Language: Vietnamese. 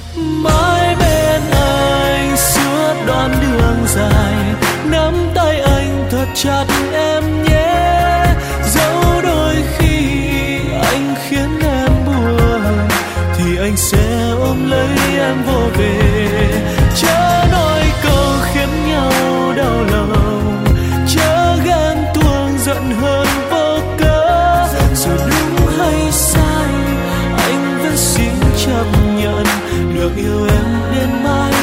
Mãi bên anh suốt đoạn đường dài, nắm tay anh thật chặt em nhé. Dẫu đôi khi anh khiến em buồn, thì anh sẽ ôm lấy em vô về. Chớ nói câu khiến nhau đau lòng, chớ ghen tuông giận hờn vô cớ. Dù đúng hay sai anh vẫn xin chấp nhận, được yêu em đến mãi